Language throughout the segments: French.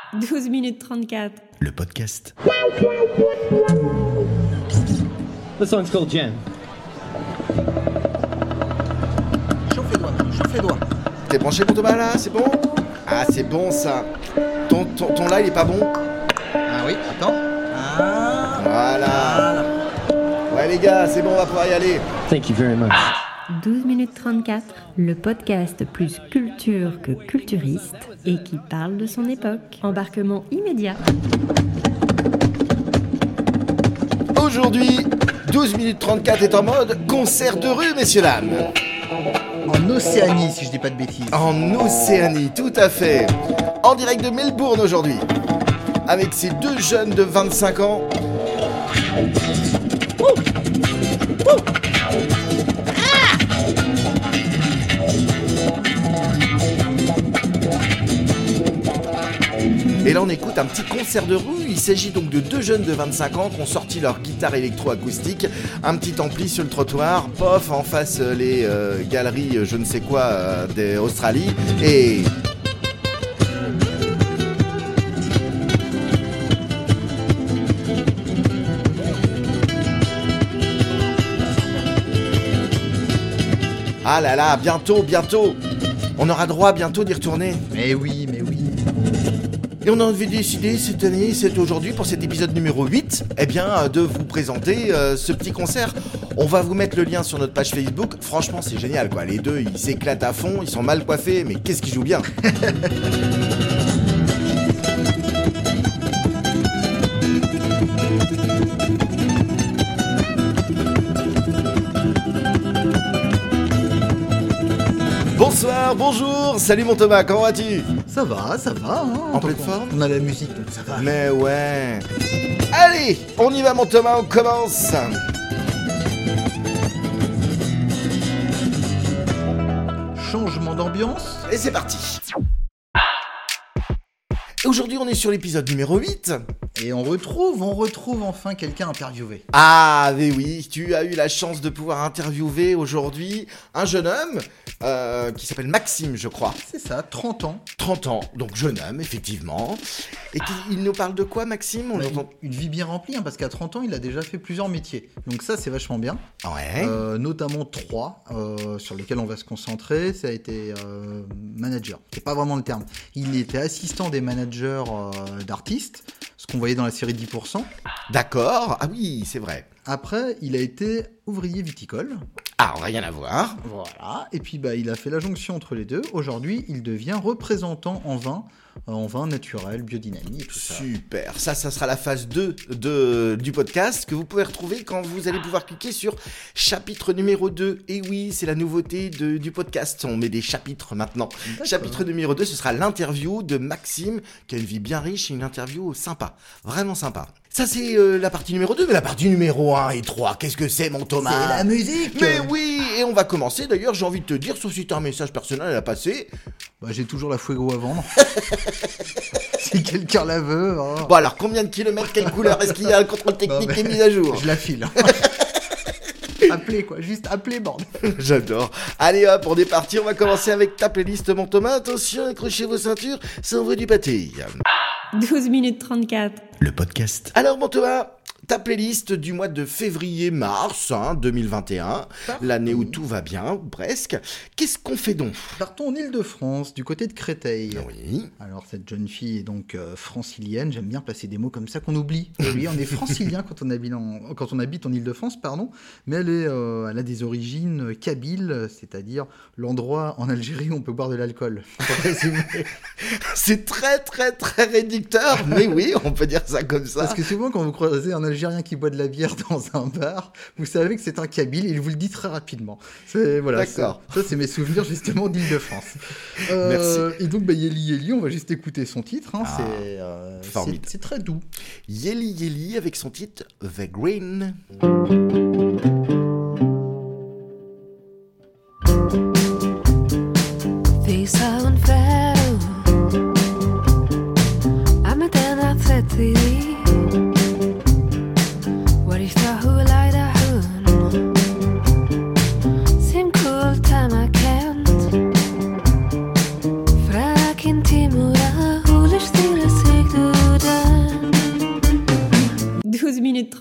12 minutes 34. Le podcast. The song's called Jen. Chauffe les doigts. T'es branché pour Thomas là, c'est bon? Ah, c'est bon ça. Ton là, il est pas bon? Ah oui, attends. Voilà. Ouais les gars, c'est bon, on va pouvoir y aller. Thank you very much. 12 minutes 34, le podcast plus culture que culturiste et qui parle de son époque. Embarquement immédiat. Aujourd'hui, 12 minutes 34 est en mode concert de rue, messieurs dames. En Océanie, si je dis pas de bêtises. En Océanie, tout à fait. En direct de Melbourne aujourd'hui. Avec ces deux jeunes de 25 ans. Et là on écoute un petit concert de rue. Il s'agit donc de deux jeunes de 25 ans qui ont sorti leur guitare électroacoustique, un petit ampli sur le trottoir, pof, en face les galeries je ne sais quoi d'Australie et... Ah là là, bientôt, on aura droit bientôt d'y retourner. Mais oui. Et on avait décidé cette année, aujourd'hui, pour cet épisode numéro 8, de vous présenter ce petit concert. On va vous mettre le lien sur notre page Facebook. Franchement, c'est génial, quoi. Les deux, ils s'éclatent à fond, ils sont mal coiffés, mais qu'est-ce qu'ils jouent bien. Bonsoir, bonjour, salut mon Thomas, comment vas-tu? Ça va. En pleine forme? On a la musique, donc ça va. Mais ouais. Allez, on y va mon Thomas, on commence. Changement d'ambiance. Et c'est parti. Et aujourd'hui, on est sur l'épisode numéro 8. Et on retrouve enfin quelqu'un interviewé. Ah, mais oui, tu as eu la chance de pouvoir interviewer aujourd'hui un jeune homme qui s'appelle Maxime, je crois. C'est ça, 30 ans. 30 ans, donc jeune homme, effectivement. Et il nous parle de quoi, Maxime? Une vie bien remplie, parce qu'à 30 ans, il a déjà fait plusieurs métiers. Donc ça, c'est vachement bien. Ouais. Notamment 3 sur lesquels on va se concentrer. Ça a été manager, c'est pas vraiment le terme. Il était assistant des managers d'artistes, ce qu'on voyait dans la série 10%. D'accord, ah oui, c'est vrai. Après, il a été ouvrier viticole. Ah, rien à voir. Voilà, et puis il a fait la jonction entre les deux. Aujourd'hui, il devient représentant en vin naturel, biodynamie et tout ça. Super, ça sera la phase 2 du podcast que vous pouvez retrouver quand vous allez pouvoir cliquer sur chapitre numéro 2. Et oui, c'est la nouveauté du podcast, on met des chapitres maintenant. D'accord. Chapitre numéro 2, ce sera l'interview de Maxime, qui a une vie bien riche et une interview sympa, vraiment sympa. Ça c'est la partie numéro 2, mais la partie numéro 1 et 3, qu'est-ce que c'est mon Thomas? C'est la musique. Mais oui, et on va commencer d'ailleurs, j'ai envie de te dire, sauf si tu as un message personnel à passer. J'ai toujours la Fuego à vendre. Si quelqu'un la veut. Hein. Bon alors, combien de kilomètres, quelle couleur? Est-ce qu'il y a un contrôle technique qui est mis à jour? Je la file. Appelez juste appelez, bordel. J'adore. Allez hop, on est parti, on va commencer avec ta playlist mon Thomas. Attention, accrochez vos ceintures, ça envoie du pâté. 12 minutes 34. Le podcast. Alors mon Thomas, ta playlist du mois de février-mars 2021, l'année où tout va bien, ou presque. Qu'est-ce qu'on fait donc? Partons en Île-de-France, du côté de Créteil. Oui. Alors cette jeune fille est donc francilienne, j'aime bien placer des mots comme ça qu'on oublie. Oui, on est francilien quand on habite en Île-de-France, pardon, mais elle a des origines kabyles, c'est-à-dire l'endroit en Algérie où on peut boire de l'alcool. C'est très très très réducteur, mais oui, on peut dire ça comme ça. Parce que souvent quand vous croisez un Algérien qui boit de la bière dans un bar, vous savez que c'est un Kabyle et il vous le dit très rapidement. D'accord. Ça c'est mes souvenirs justement d'Île-de-France. Merci. Et donc Yeli, on va juste écouter son titre. C'est très doux. Yeli avec son titre The Green. Fra kinti mura hulish tila sig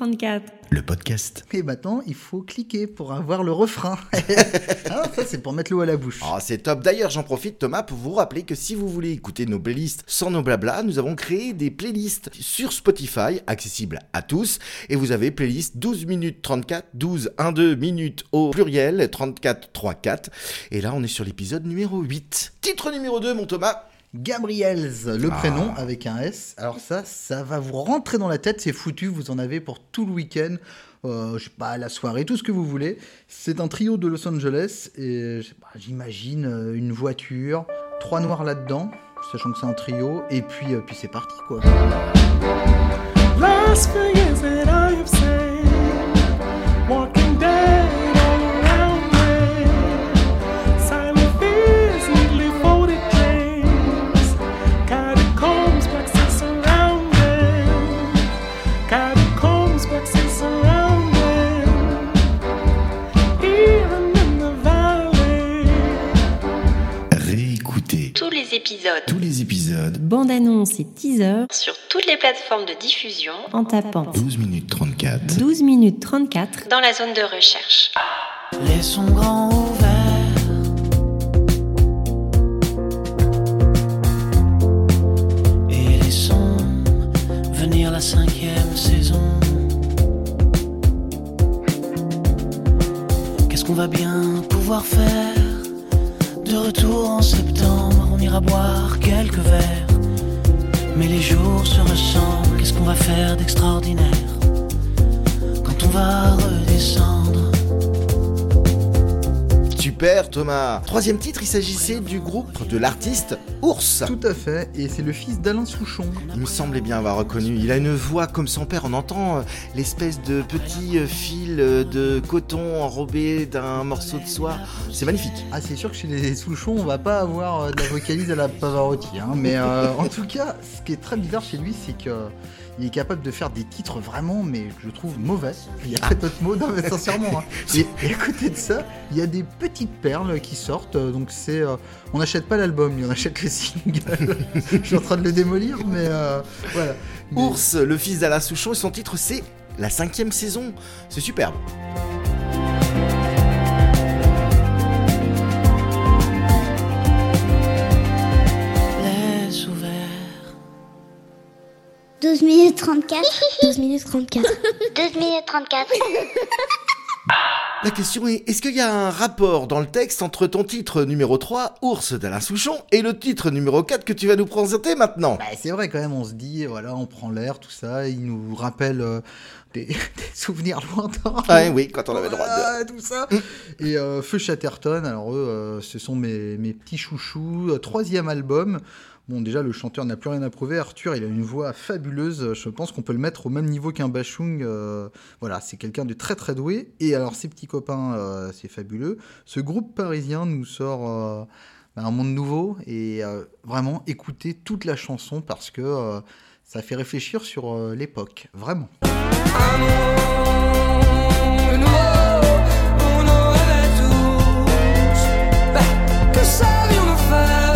34. Le podcast. Et maintenant, il faut cliquer pour avoir le refrain. Ah, ça, c'est pour mettre l'eau à la bouche. Oh, c'est top. D'ailleurs, j'en profite, Thomas, pour vous rappeler que si vous voulez écouter nos playlists sans nos blabla, nous avons créé des playlists sur Spotify, accessibles à tous. Et vous avez playlist 12 minutes 34, 12, 1, 2 minutes au pluriel, 34, 3, 4. Et là, on est sur l'épisode numéro 8. Titre numéro 2, mon Thomas. Gabriels, le prénom avec un S. Alors ça va vous rentrer dans la tête, c'est foutu, vous en avez pour tout le week-end, je sais pas, la soirée, tout ce que vous voulez. C'est un trio de Los Angeles et je sais pas, j'imagine une voiture, 3 noirs là-dedans, sachant que c'est un trio, et puis c'est parti quoi. Last years that I have seen, walking dead all around me, silent fears, neatly folded dreams, catacombs, blacksmith surrounding, catacombs, blacksmith surrounding, even in the valley. Réécoutez Tous les épisodes. tous les épisodes. Bande-annonce et teaser Sur toutes les plateformes de diffusion en tapant 12 minutes 34. 12 minutes 34 dans la zone de recherche. Laissons grand ouvert. Et laissons venir la 5e saison. Qu'est-ce qu'on va bien pouvoir faire? De retour en septembre, on ira boire quelques verres. Mais les jours se ressemblent, qu'est-ce qu'on va faire d'extraordinaire quand on va redescendre? Super, Thomas. Troisième titre, il s'agissait du groupe de l'artiste Ours. Tout à fait, et c'est le fils d'Alain Souchon. Il me semblait bien avoir reconnu. Il a une voix comme son père. On entend l'espèce de petit fil de coton enrobé d'un morceau de soie. C'est magnifique. Ah, c'est sûr que chez les Souchons, on va pas avoir de la vocalise à la Pavarotti, hein. Mais en tout cas, ce qui est très bizarre chez lui, c'est que il est capable de faire des titres vraiment, mais je trouve mauvais. Il y a très peu de mots, non mais sincèrement. Hein. Et à côté de ça, il y a des petites perles qui sortent. Donc c'est, on n'achète pas l'album, on achète le single. Je suis en train de le démolir, mais voilà. Mais... Ours, le fils d'Alain Souchon, et son titre c'est la 5e saison. C'est superbe. Laisse ouvert. 12 minutes 34. 12 minutes 34. 12 minutes 34. La question est, est-ce qu'il y a un rapport dans le texte entre ton titre numéro 3, Ours d'Alain Souchon, et le titre numéro 4 que tu vas nous présenter maintenant? Bah, c'est vrai quand même, on se dit, voilà, on prend l'air, tout ça, il nous rappelle des souvenirs lointains. Ah oui, quand on avait le droit de... Tout ça. Et Feu Chatterton, alors eux, ce sont mes petits chouchous, 3e album. Bon, déjà, le chanteur n'a plus rien à prouver. Arthur, il a une voix fabuleuse. Je pense qu'on peut le mettre au même niveau qu'un Bachung. Voilà, c'est quelqu'un de très très doué. Et alors, ses petits copains, c'est fabuleux. Ce groupe parisien nous sort un monde nouveau. Et vraiment, écoutez toute la chanson parce que ça fait réfléchir sur l'époque. Vraiment. Que savions-nous faire?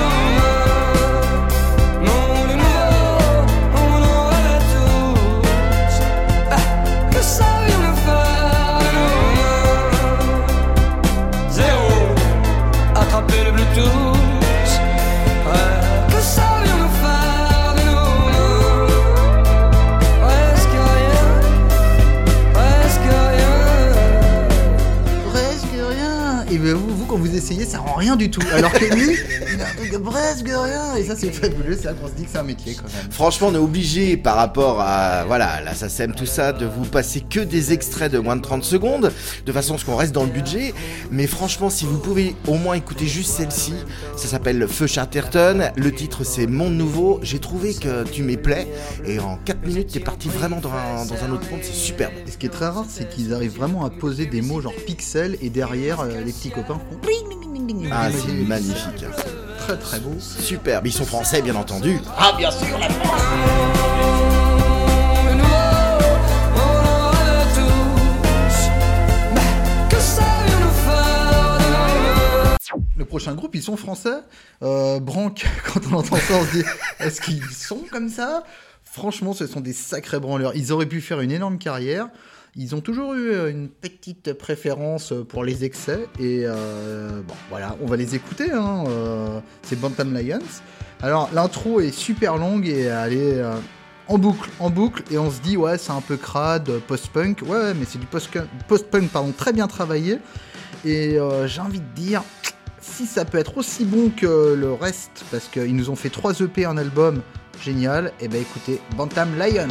Et bien vous, quand vous essayez, ça rend rien du tout. Alors que lui, il a un truc de presque rien. Et ça, c'est fabuleux. C'est là qu'on se dit que c'est un métier quand même. Franchement, on est obligé, par rapport à la SACEM, tout ça, de vous passer que des extraits de moins de 30 secondes, de façon à ce qu'on reste dans le budget. Mais franchement, si vous pouvez au moins écouter juste celle-ci, ça s'appelle Feu Chatterton. Le titre, c'est Monde Nouveau. J'ai trouvé que tu m'es plaît. Et en 4 minutes, t'es parti vraiment dans un autre monde. C'est superbe. Et ce qui est très rare, c'est qu'ils arrivent vraiment à poser des mots genre pixels et derrière, les petits copains font Ah, c'est magnifique. Très très beau. Superbe. Ils sont français, bien entendu. Ah, bien sûr, la France. Le prochain groupe, ils sont français. Branque, quand on entend ça, on se dit, est-ce qu'ils sont comme ça ? Franchement, ce sont des sacrés branleurs. Ils auraient pu faire une énorme carrière. Ils ont toujours eu une petite préférence pour les excès. Et bon, voilà, on va les écouter. C'est Bantam Lions. Alors, l'intro est super longue et elle est en boucle. Et on se dit, ouais, c'est un peu crade, post-punk. Ouais, mais c'est du post-punk, très bien travaillé. Et j'ai envie de dire, si ça peut être aussi bon que le reste, parce qu'ils nous ont fait 3 EP, un album, génial, et ben écoutez, Bantam Lions.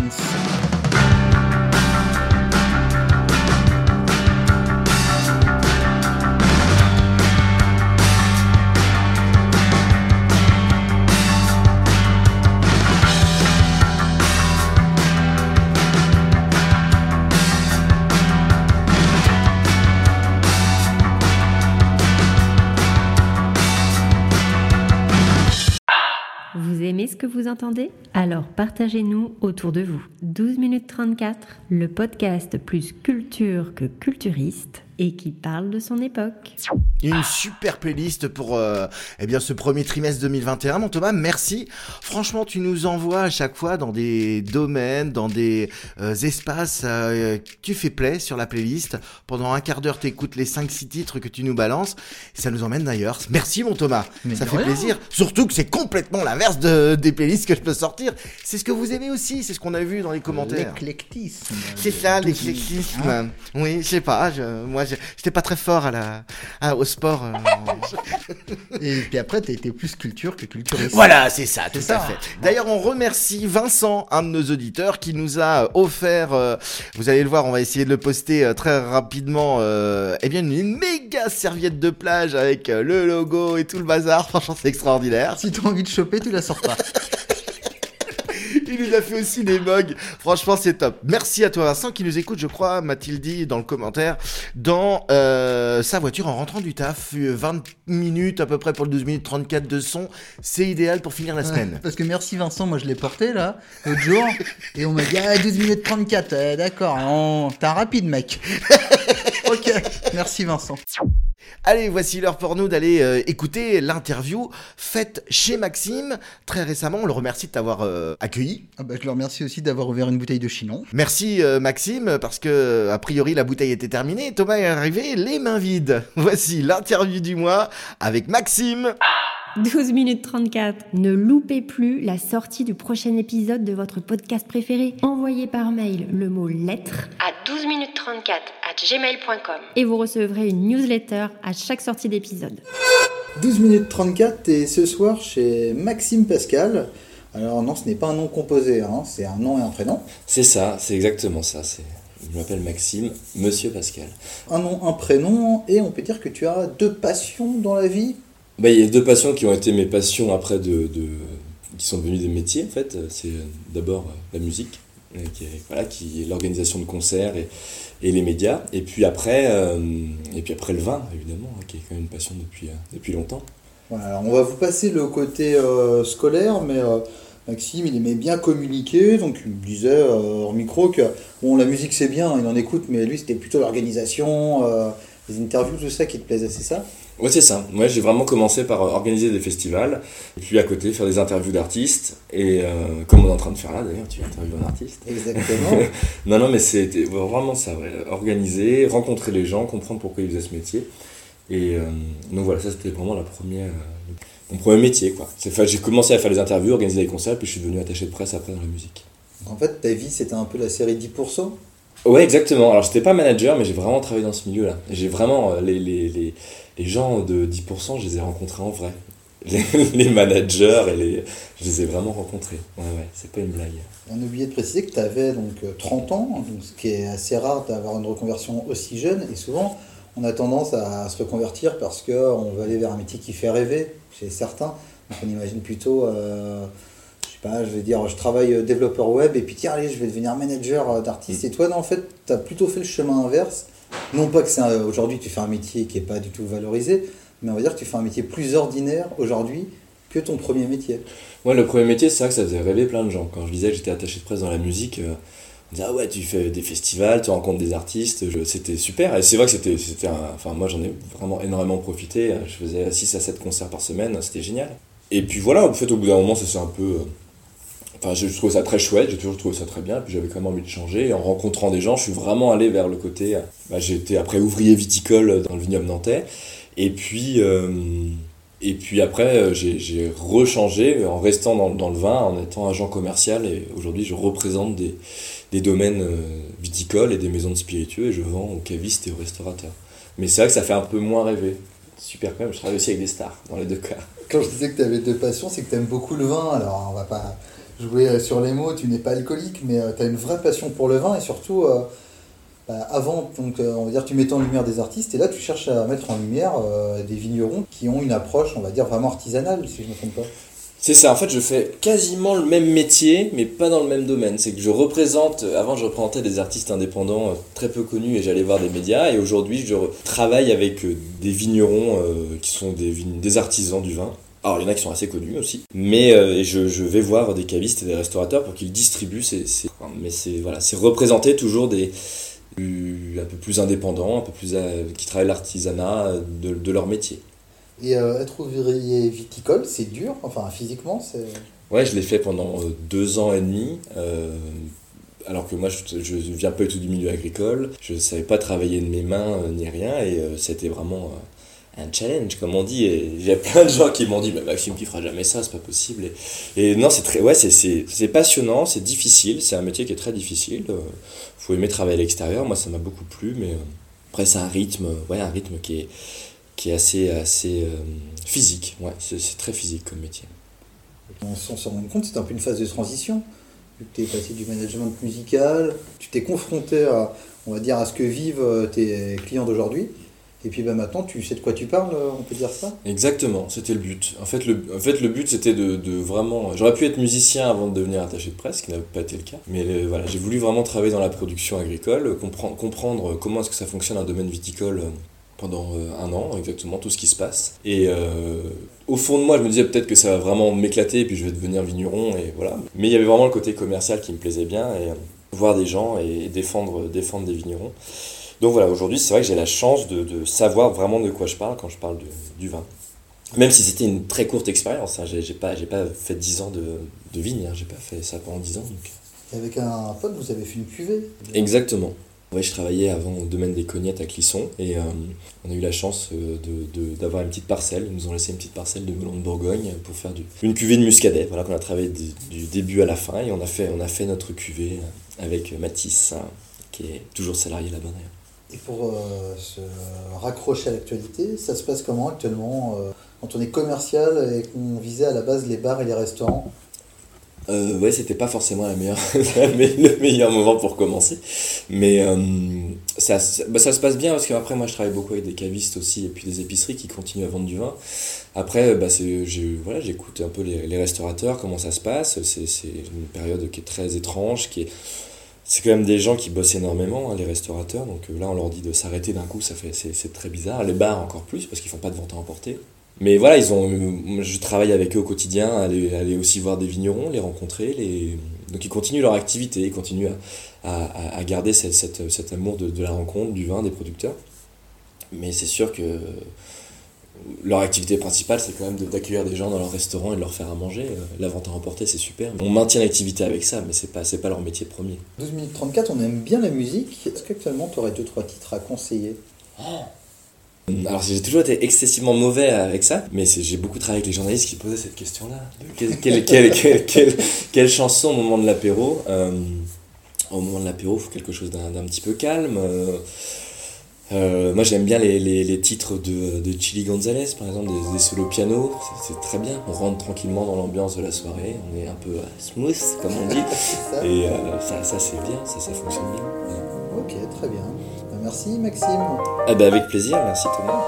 Vous aimez ce que vous entendez ? Alors partagez-nous autour de vous. 12 minutes 34, le podcast plus culture que culturiste et qui parle de son époque. Une super playlist pour ce premier trimestre 2021. Mon Thomas, merci. Franchement, tu nous envoies à chaque fois dans des domaines, dans des espaces. Tu fais play sur la playlist. Pendant un quart d'heure, t'écoutes les 5-6 titres que tu nous balances. Ça nous emmène d'ailleurs. Merci, mon Thomas. Mais ça de fait rien. plaisir. Surtout que c'est complètement l'inverse des playlists que je peux sortir. C'est ce que vous aimez aussi. C'est ce qu'on a vu dans les commentaires. L'éclectisme. C'est ça, l'éclectisme. Oui, je sais pas. Moi, j'étais pas très fort au sport. Et puis après, t'as été plus culture que culturiste. Voilà, c'est ça, tout C'est à ça. fait. D'ailleurs, on remercie Vincent, un de nos auditeurs, qui nous a offert, vous allez le voir, on va essayer de le poster très rapidement, une méga serviette de plage avec le logo et tout le bazar. Franchement, c'est extraordinaire. Si t'as envie de choper, tu la sors pas. Il nous a fait aussi des mugs. Franchement, c'est top. Merci à toi, Vincent, qui nous écoute, je crois, m'a-t-il dit dans le commentaire, dans sa voiture en rentrant du taf. 20 minutes à peu près pour le 12 minutes 34 de son. C'est idéal pour finir la semaine. Parce que merci Vincent, moi je l'ai porté là, l'autre jour, et on m'a dit 12 minutes 34, d'accord, t'es un rapide mec. Ok, merci Vincent. Allez, voici l'heure pour nous d'aller écouter l'interview faite chez Maxime. Très récemment, on le remercie de t'avoir accueilli. Je le remercie aussi d'avoir ouvert une bouteille de Chinon. Merci Maxime, parce que a priori la bouteille était terminée. Thomas est arrivé les mains vides. Voici l'interview du mois avec Maxime. 12 minutes 34. Ne loupez plus la sortie du prochain épisode de votre podcast préféré. Envoyez par mail le mot lettre À 12 minutes 34@gmail.com. et vous recevrez une newsletter à chaque sortie d'épisode. 12 minutes 34 et ce soir chez Maxime Pascal. Alors non, ce n'est pas un nom composé, c'est un nom et un prénom. C'est ça, c'est exactement ça. Je m'appelle Maxime, Monsieur Pascal. Un nom, un prénom, et on peut dire que tu as 2 passions dans la vie. Il y a 2 passions qui ont été mes passions après qui sont devenues des métiers en fait. C'est d'abord la musique, qui est l'organisation de concerts et les médias. Et puis après le vin, évidemment, qui est quand même une passion depuis longtemps. Voilà, alors on va vous passer le côté scolaire, mais Maxime, il aimait bien communiquer, donc il me disait hors micro que la musique c'est bien, il en écoute, mais lui c'était plutôt l'organisation, les interviews, tout ça qui te plaisait, c'est ça ? Ouais, c'est ça. Moi, j'ai vraiment commencé par organiser des festivals, et puis à côté faire des interviews d'artistes, et comme on est en train de faire là d'ailleurs, tu interviews un artiste. Exactement. non, mais c'était vraiment ça, ouais. Organiser, rencontrer les gens, comprendre pourquoi ils faisaient ce métier. Et donc voilà, ça c'était vraiment mon premier métier, quoi. J'ai commencé à faire des interviews, organiser des concerts, puis je suis devenu attaché de presse après dans la musique. En fait, ta vie c'était un peu la série 10%. Ouais, exactement. Alors j'étais pas manager, mais j'ai vraiment travaillé dans ce milieu-là. J'ai vraiment les gens de 10%, je les ai rencontrés en vrai. Les managers, je les ai vraiment rencontrés. Ouais, c'est pas une blague. On a oublié de préciser que tu avais donc 30 ans, donc, ce qui est assez rare d'avoir une reconversion aussi jeune, et souvent on a tendance à se reconvertir parce qu'on veut aller vers un métier qui fait rêver chez certains. Donc on imagine plutôt, je travaille développeur web et puis tiens, allez, je vais devenir manager d'artiste. Et toi, non, en fait, tu as plutôt fait le chemin inverse. Non pas que aujourd'hui tu fais un métier qui n'est pas du tout valorisé, mais on va dire que tu fais un métier plus ordinaire aujourd'hui que ton premier métier. Ouais, le premier métier, c'est vrai que ça faisait rêver plein de gens. Quand je disais que j'étais attaché de presse dans la musique, on disait, ah ouais, tu fais des festivals, tu rencontres des artistes, c'était super. Et c'est vrai que moi j'en ai vraiment énormément profité. Je faisais 6 à 7 concerts par semaine, c'était génial. Et puis voilà, en fait, au bout d'un moment, ça s'est un peu Enfin, je trouvais ça très chouette, j'ai toujours trouvé ça très bien, puis j'avais quand même envie de changer. Et en rencontrant des gens, je suis vraiment allé vers le côté... j'ai été après ouvrier viticole dans le vignoble nantais. Et puis après, j'ai rechangé en restant dans le vin, en étant agent commercial. Et aujourd'hui, je représente des domaines viticoles et des maisons de spiritueux, et je vends aux cavistes et aux restaurateurs. Mais c'est vrai que ça fait un peu moins rêver. Super quand même, je travaille aussi avec des stars, dans les deux cas. Quand je disais que tu avais deux passions, c'est que tu aimes beaucoup le vin. Alors, on va pas jouer sur les mots, tu n'es pas alcoolique, mais tu as une vraie passion pour le vin, et surtout, avant, donc, on va dire, tu mettais en lumière des artistes, et là, tu cherches à mettre en lumière des vignerons qui ont une approche, on va dire, vraiment artisanale, si je ne me trompe pas. C'est ça, en fait, je fais quasiment le même métier, mais pas dans le même domaine. C'est que avant, je représentais des artistes indépendants très peu connus et j'allais voir des médias. Et aujourd'hui, je travaille avec des vignerons qui sont des artisans du vin. Alors, il y en a qui sont assez connus aussi. Mais je vais voir des cavistes et des restaurateurs pour qu'ils distribuent mais c'est représenter toujours un peu plus indépendants, un peu plus qui travaillent l'artisanat de leur métier. Et être ouvrier viticole, c'est dur, enfin physiquement, c'est... Ouais, je l'ai fait pendant 2 ans et demi, alors que moi je viens pas du tout du milieu agricole, je ne savais pas travailler de mes mains ni rien, et c'était vraiment un challenge, comme on dit, et il y a plein de gens qui m'ont dit Maxime, tu feras jamais ça, c'est pas possible, et non, c'est passionnant, c'est difficile, c'est un métier qui est très difficile, faut aimer travailler à l'extérieur, moi ça m'a beaucoup plu, mais après c'est un rythme qui est assez physique, ouais, c'est très physique comme métier. Sans s'en rendre compte, c'est un peu une phase de transition. Tu es passé du management musical, tu t'es confronté à, on va dire, à ce que vivent tes clients d'aujourd'hui, et puis maintenant tu sais de quoi tu parles, on peut dire ça ? Exactement, c'était le but. En fait, le but c'était de vraiment... J'aurais pu être musicien avant de devenir attaché de presse, ce qui n'a pas été le cas, mais voilà, j'ai voulu vraiment travailler dans la production agricole, comprendre comment est-ce que ça fonctionne un domaine viticole pendant 1 an, exactement, tout ce qui se passe. Et au fond de moi, je me disais peut-être que ça va vraiment m'éclater, et puis je vais devenir vigneron, et voilà. Mais il y avait vraiment le côté commercial qui me plaisait bien, et voir des gens et défendre des vignerons. Donc voilà, aujourd'hui, c'est vrai que j'ai la chance de savoir vraiment de quoi je parle quand je parle du vin. Même si c'était une très courte expérience, hein. J'ai pas fait 10 ans de vigne, hein. J'ai pas fait ça pendant 10 ans. Donc. Et avec un pote, vous avez fait une cuvée ? Exactement. Ouais, je travaillais avant au domaine des cognettes à Clisson, et on a eu la chance d'avoir une petite parcelle. Ils nous ont laissé une petite parcelle de melon de Bourgogne pour faire une cuvée de muscadet, voilà, qu'on a travaillé du début à la fin, et on a fait notre cuvée avec Mathis, hein, qui est toujours salarié là-bas d'ailleurs. Et pour se raccrocher à l'actualité, ça se passe comment actuellement quand on est commercial et qu'on visait à la base les bars et les restaurants ? Ouais, c'était pas forcément le meilleur moment pour commencer, mais ça se passe bien, parce qu'après moi je travaille beaucoup avec des cavistes aussi, et puis des épiceries qui continuent à vendre du vin. Après j'écoute un peu les restaurateurs, comment ça se passe. C'est une période qui est très étrange, c'est quand même des gens qui bossent énormément, hein, les restaurateurs, donc là on leur dit de s'arrêter d'un coup, c'est très bizarre. Les bars encore plus, parce qu'ils font pas de vente à emporter. Mais voilà, je travaille avec eux au quotidien, aller aussi voir des vignerons, les rencontrer, donc ils continuent leur activité, ils continuent à garder cet amour de la rencontre, du vin, des producteurs. Mais c'est sûr que leur activité principale, c'est quand même d'accueillir des gens dans leur restaurant et de leur faire à manger. La vente à emporter, c'est super. On maintient l'activité avec ça, mais c'est pas leur métier premier. 12 minutes 34, on aime bien la musique. Est-ce qu'actuellement tu aurais 2-3 titres à conseiller ? Alors j'ai toujours été excessivement mauvais avec ça, mais j'ai beaucoup travaillé avec les journalistes qui posaient cette question-là. Quelle chanson au moment de l'apéro Au moment de l'apéro, il faut quelque chose d'un petit peu calme. Moi j'aime bien les titres de Chili Gonzalez, par exemple, des solos piano, c'est très bien. On rentre tranquillement dans l'ambiance de la soirée, on est un peu smooth, comme on dit, et ça c'est bien, ça fonctionne bien. Ouais. Ok, très bien. Merci Maxime. Avec plaisir, merci Thomas.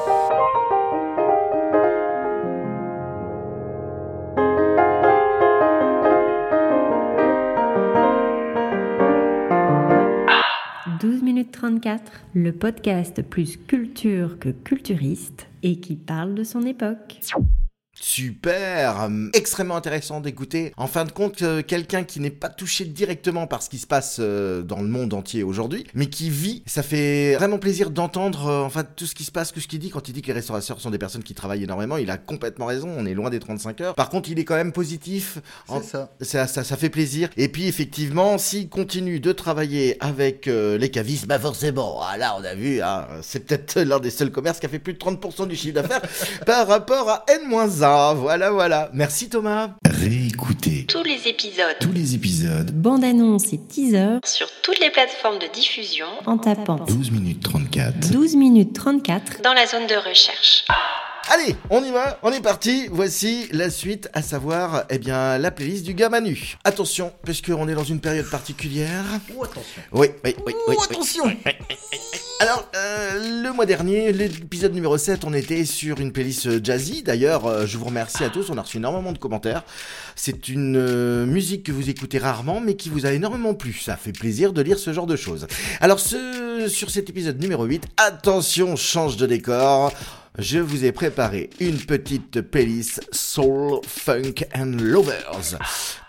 « 12 minutes 34, le podcast plus culture que culturiste et qui parle de son époque. Super, extrêmement intéressant d'écouter. En fin de compte, quelqu'un qui n'est pas touché directement par ce qui se passe dans le monde entier aujourd'hui, mais qui vit, ça fait vraiment plaisir d'entendre tout ce qui se passe, que ce qu'il dit quand il dit que les restaurateurs sont des personnes qui travaillent énormément. Il a complètement raison, on est loin des 35 heures. Par contre, il est quand même positif. C'est ça fait plaisir. Et puis effectivement, s'il continue de travailler avec les cavistes, bah forcément, là on a vu, c'est peut-être l'un des seuls commerces qui a fait plus de 30% du chiffre d'affaires par rapport à N-1. Voilà. Merci Thomas. Réécoutez Tous les épisodes, Bande-annonce et teaser sur toutes les plateformes de diffusion en tapant 12 minutes 34. 12 minutes 34 dans la zone de recherche. Allez, on y va, on est parti. Voici la suite, à savoir, la playlist du gars Manu. Attention, puisqu'on est dans une période particulière. Attention. Oui. Attention. Alors, le mois dernier, l'épisode numéro 7, on était sur une playlist jazzy. D'ailleurs, je vous remercie à tous, on a reçu énormément de commentaires. C'est une musique que vous écoutez rarement, mais qui vous a énormément plu. Ça fait plaisir de lire ce genre de choses. Alors, sur cet épisode numéro 8, attention, change de décor. Je vous ai préparé une petite playlist Soul, Funk and Lovers. Pourquoi ?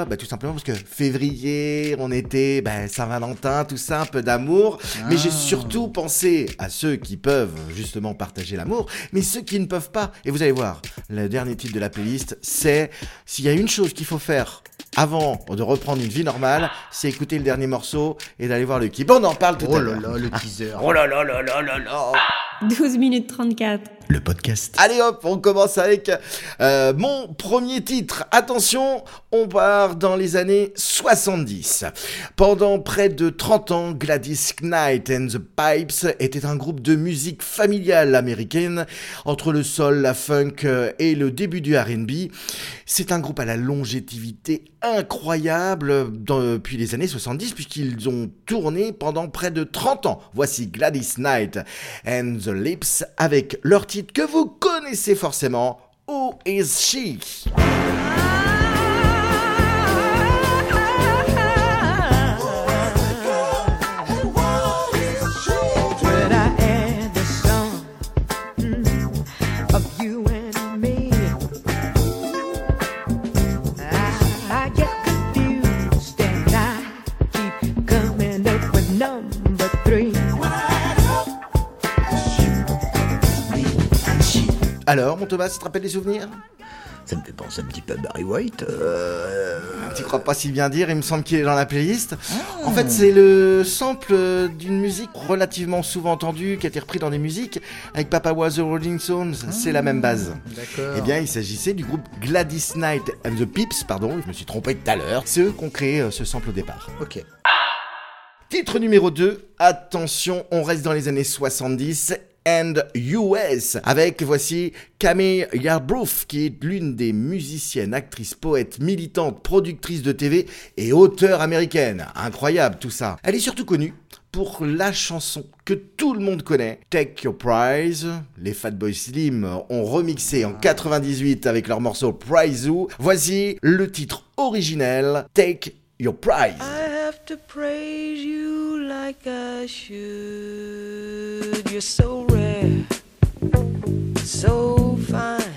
Tout simplement parce que février, on était Saint-Valentin, tout ça, un peu d'amour. Mais j'ai surtout pensé à ceux qui peuvent justement partager l'amour, mais ceux qui ne peuvent pas. Et vous allez voir, le dernier titre de la playlist, c'est s'il y a une chose qu'il faut faire avant de reprendre une vie normale, c'est écouter le dernier morceau et d'aller voir le clip. On en parle tout à l'heure. Oh là là, le teaser. Oh là là. 12 minutes 34. Le podcast. Allez hop, on commence avec mon premier titre. Attention, on part dans les années 70. Pendant près de 30 ans, Gladys Knight and the Pipes était un groupe de musique familiale américaine entre le soul, la funk et le début du R&B. C'est un groupe à la longévité incroyable depuis les années 70 puisqu'ils ont tourné pendant près de 30 ans. Voici Gladys Knight and the Lips avec leur titre que vous connaissez forcément, Who Is She? Alors, mon Thomas, tu te rappelles des souvenirs ? Ça me fait penser un petit peu à Barry White. Tu crois pas si bien dire, il me semble qu'il est dans la playlist. En fait, c'est le sample d'une musique relativement souvent entendue, qui a été repris dans des musiques, avec Papa Was the Rolling Stones. C'est la même base. D'accord. Eh bien, il s'agissait du groupe Gladys Knight and the Pips, je me suis trompé tout à l'heure. C'est eux qui ont créé ce sample au départ. Ok. Titre numéro 2, attention, on reste dans les années 70 and US, avec voici Camille Yarbrough, qui est l'une des musiciennes, actrices, poètes, militantes, productrices de TV et auteure américaine. Incroyable tout ça. Elle est surtout connue pour la chanson que tout le monde connaît, Take Your Prize. Les Fatboy Slim ont remixé en 98 avec leur morceau Prize You. Voici le titre originel, Take Your Prize. I have to praise you like I should. You're so rare, so fine.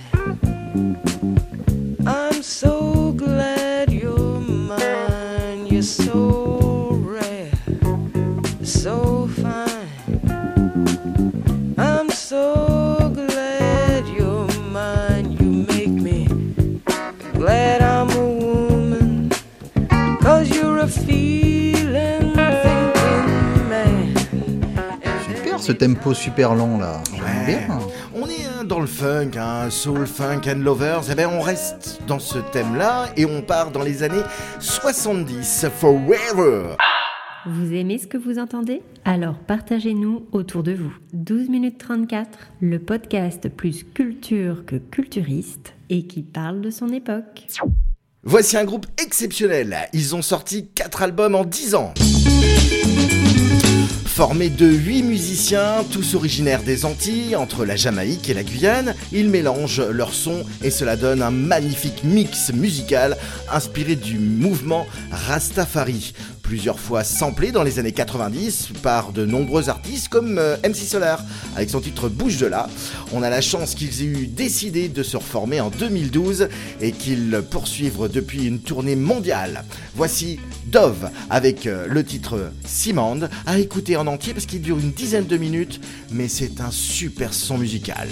I'm so glad you're mine. You're so rare, so fine. I'm so glad you're mine. You make me glad I'm a woman. 'Cause you're a feeling, thinking man. Super ce tempo super lent là. J'aime bien. On est dans le funk, soul, funk and lovers. Eh bien, on reste dans ce thème-là et on part dans les années 70. Forever. Vous aimez ce que vous entendez ? Alors partagez-nous autour de vous. 12 minutes 34, le podcast plus culture que culturiste et qui parle de son époque. Voici un groupe exceptionnel. Ils ont sorti 4 albums en 10 ans. Formé de 8 musiciens, tous originaires des Antilles, entre la Jamaïque et la Guyane, ils mélangent leurs sons et cela donne un magnifique mix musical inspiré du mouvement Rastafari. plusieurs fois samplé dans les années 90 par de nombreux artistes comme MC Solar avec son titre Bouge de là. On a la chance qu'ils aient eu décidé de se reformer en 2012 et qu'ils poursuivent depuis une tournée mondiale. Voici Dove avec le titre Simande à écouter en entier parce qu'il dure une dizaine de minutes, mais c'est un super son musical.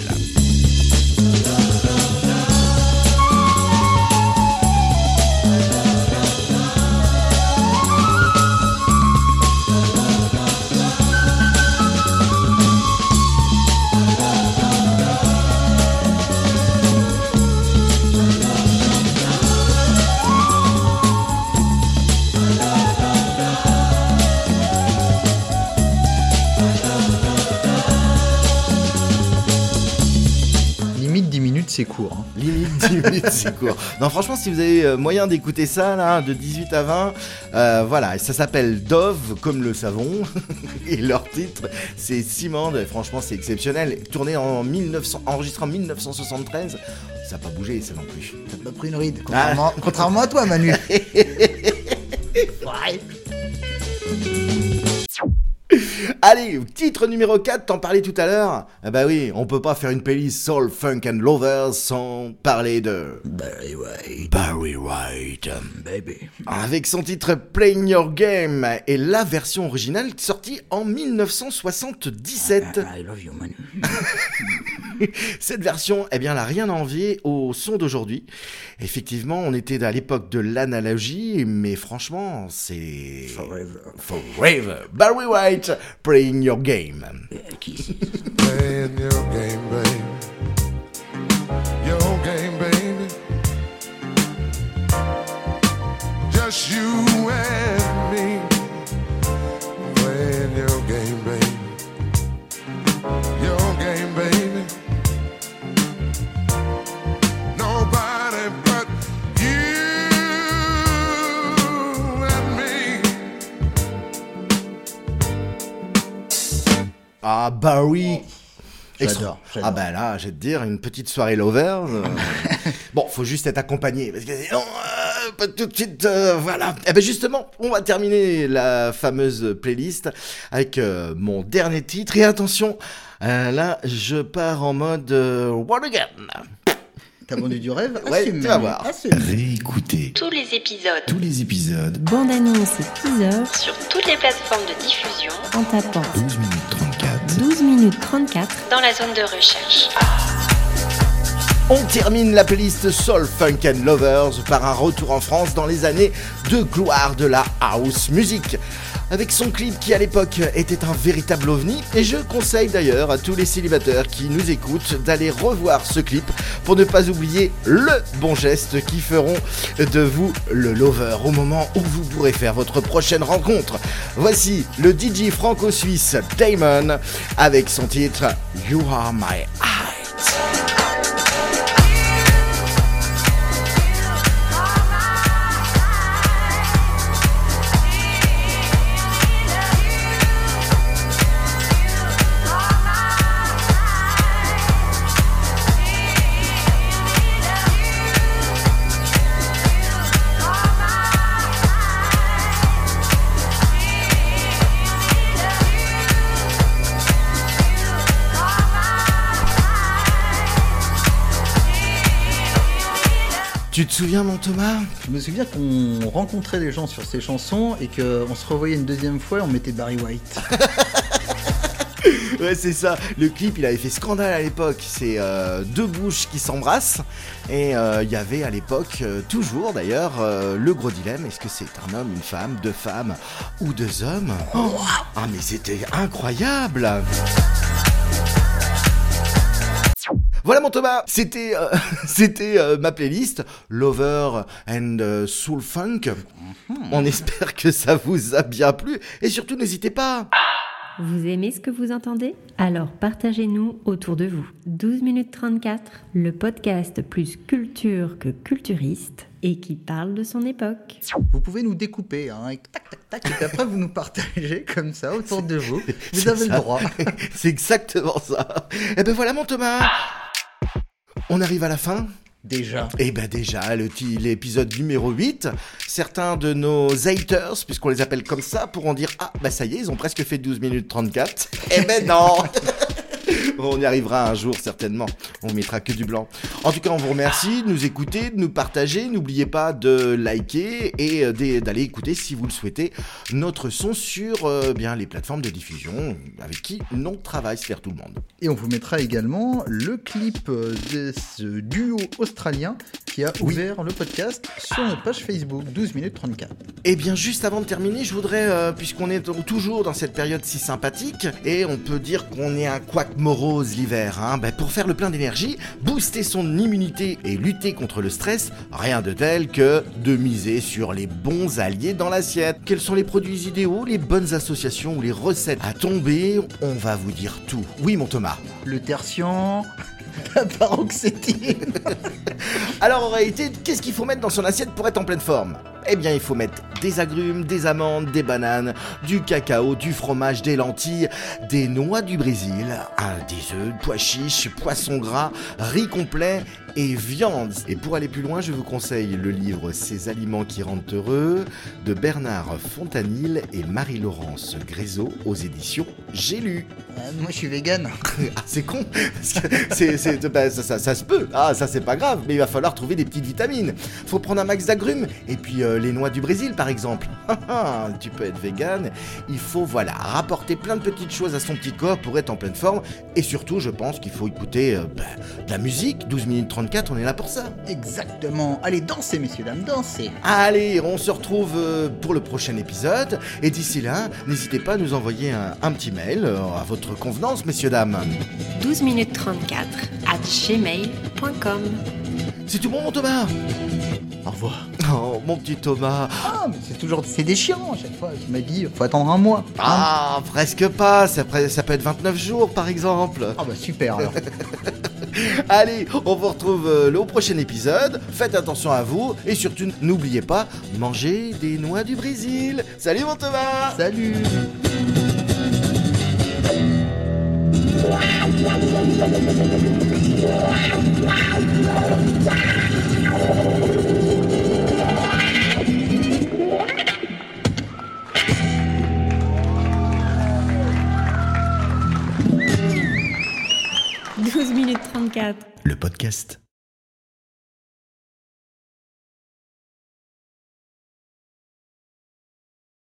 C'est court. Hein. Limite 10 minutes, c'est court. Non, franchement, si vous avez moyen d'écouter ça, là, de 18 à 20, voilà, ça s'appelle Dove, comme le savon, et leur titre, c'est Simande. Franchement, c'est exceptionnel. Tourné enregistré en 1973, ça n'a pas bougé, ça non plus. Ça n'a pas pris une ride, contrairement à toi, Manu. Ouais. Allez, titre numéro 4, t'en parlais tout à l'heure. Bah oui, on peut pas faire une playlist Soul, Funk and Lovers sans parler de Barry White. Barry White. Baby. Avec son titre Playing Your Game et la version originale sortie en 1977. I love you, Manu. Cette version, eh bien, elle n'a rien à envier au son d'aujourd'hui. Effectivement, on était à l'époque de l'analogie, mais franchement, c'est... Forever. Barry White, Playing Your Game. Playing your game, baby. Your game, baby. Just you and me. Playing your game, baby. Your game, baby. Nobody but you and me. Ah, Barry. J'adore. Ah bah là, je vais te dire, une petite soirée lovers. Bon, faut juste être accompagné. Parce que sinon, pas tout de suite, voilà. Et ben justement, on va terminer la fameuse playlist avec mon dernier titre. Et attention, là, je pars en mode What Again. T'as vendu du rêve? Ouais, tu vas voir. Réécoutez tous les épisodes, bande-annonce et teaser sur toutes les plateformes de diffusion en tapant 12 minutes 34. 12 minutes 34 dans la zone de recherche. On termine la playlist Soul, Funk and Lovers par un retour en France dans les années de gloire de la house music. Avec son clip qui à l'époque était un véritable ovni, et je conseille d'ailleurs à tous les célibataires qui nous écoutent d'aller revoir ce clip pour ne pas oublier le bon geste qui feront de vous le lover au moment où vous pourrez faire votre prochaine rencontre. Voici le DJ franco-suisse Damon avec son titre You Are My Eyes. Tu te souviens, mon Thomas ? Je me souviens qu'on rencontrait des gens sur ces chansons et qu'on se revoyait une deuxième fois et on mettait Barry White. Ouais, c'est ça. Le clip, il avait fait scandale à l'époque. C'est deux bouches qui s'embrassent. Et il y avait à l'époque, toujours d'ailleurs, le gros dilemme. Est-ce que c'est un homme, une femme, deux femmes ou deux hommes ? Oh, ah, mais c'était incroyable ! Voilà mon Thomas, c'était ma playlist Lover and Soul Funk. On espère que ça vous a bien plu et surtout n'hésitez pas. Vous aimez ce que vous entendez ? Alors partagez-nous autour de vous. 12 minutes 34, le podcast plus culture que culturiste et qui parle de son époque. Vous pouvez nous découper, hein, et tac, tac, tac, et puis après vous nous partagez comme ça autour de vous. Vous avez le droit. C'est exactement ça. Et ben voilà mon Thomas. On arrive à la fin. Déjà. Eh ben déjà, l'épisode numéro 8, certains de nos haters, puisqu'on les appelle comme ça, pourront dire « Ah, bah ça y est, ils ont presque fait 12 minutes 34. » Eh ben non. On y arrivera un jour, certainement. On mettra que du blanc. En tout cas, on vous remercie de nous écouter, de nous partager. N'oubliez pas de liker et d'aller écouter, si vous le souhaitez, notre son sur bien les plateformes de diffusion avec qui l'on travaille, c'est-à-dire tout le monde. Et on vous mettra également le clip de ce duo australien qui a ouvert le podcast sur notre page Facebook, 12 minutes 34. Et bien, juste avant de terminer, je voudrais, puisqu'on est toujours dans cette période si sympathique, et on peut dire qu'on est un couac morose l'hiver, hein, pour faire le plein d'énergie, booster son immunité et lutter contre le stress, rien de tel que de miser sur les bons alliés dans l'assiette. Quels sont les produits idéaux, les bonnes associations ou les recettes à tomber? On va vous dire tout. Oui, mon Thomas. Le tertian, la paroxétine. Alors en réalité, qu'est-ce qu'il faut mettre dans son assiette pour être en pleine forme? Eh bien, il faut mettre des agrumes, des amandes, des bananes, du cacao, du fromage, des lentilles, des noix du Brésil, des œufs, pois chiches, poisson gras, riz complet et viande. Et pour aller plus loin, je vous conseille le livre « Ces aliments qui rendent heureux » de Bernard Fontanil et Marie-Laurence Grézeau aux éditions J'ai lu. Moi, je suis vegan. Ah, c'est con, parce que ça se peut. Ah, ça c'est pas grave, mais il va falloir trouver des petites vitamines. Faut prendre un max d'agrumes et puis les noix du Brésil par exemple. Tu peux être vegan. Il faut rapporter plein de petites choses à son petit corps pour être en pleine forme. Et surtout, je pense qu'il faut écouter de la musique. 12 minutes 34, on est là pour ça. Exactement. Allez, dansez, messieurs, dames, dansez. Allez, on se retrouve pour le prochain épisode. Et d'ici là, n'hésitez pas à nous envoyer un petit mail à votre convenance, messieurs, dames. 12 minutes 34 @gmail.com. C'est tout bon, mon Thomas? Au revoir. Oh, mon petit Thomas. Ah, mais c'est déchirant à chaque fois. Je m'habille, faut attendre un mois. Ah, presque pas. Ça peut être 29 jours, par exemple. Ah bah super alors. Allez, on vous retrouve au prochain épisode. Faites attention à vous. Et surtout, n'oubliez pas, mangez des noix du Brésil. Salut, mon Thomas. Salut. Minutes 34. Le podcast